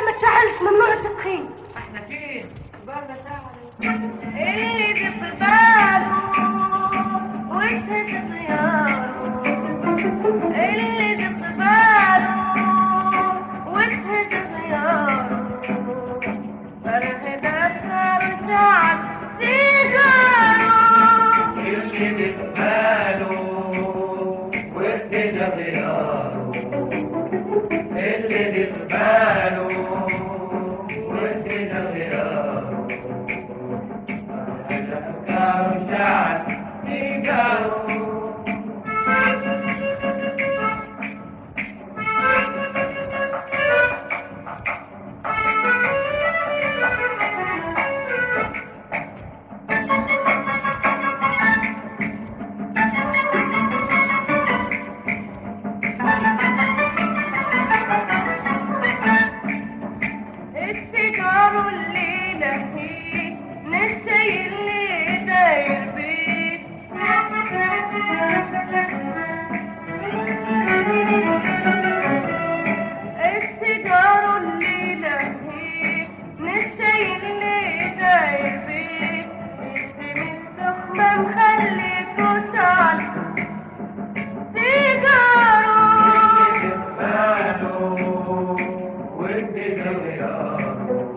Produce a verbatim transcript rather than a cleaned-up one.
ما تشعلش ممنوع التدخين. احنا فين؟ بالنا ساعة. اللي بقباله وانت تغياره، اللي بقباله وانت تغياره، فرهد أكثر شعب سيجاره. اللي بقباله وانت تغياره، اللي بقباله وانت تغياره، فرهد أكثر شعب سيجاره. السيجار اللي نهيه نسي اللي داير بيه، السيجار اللي نهيه نسي اللي داير بيه، اسم السخمة مخليكوا سعد سيجاره. اللي بقباله وانت تغياره،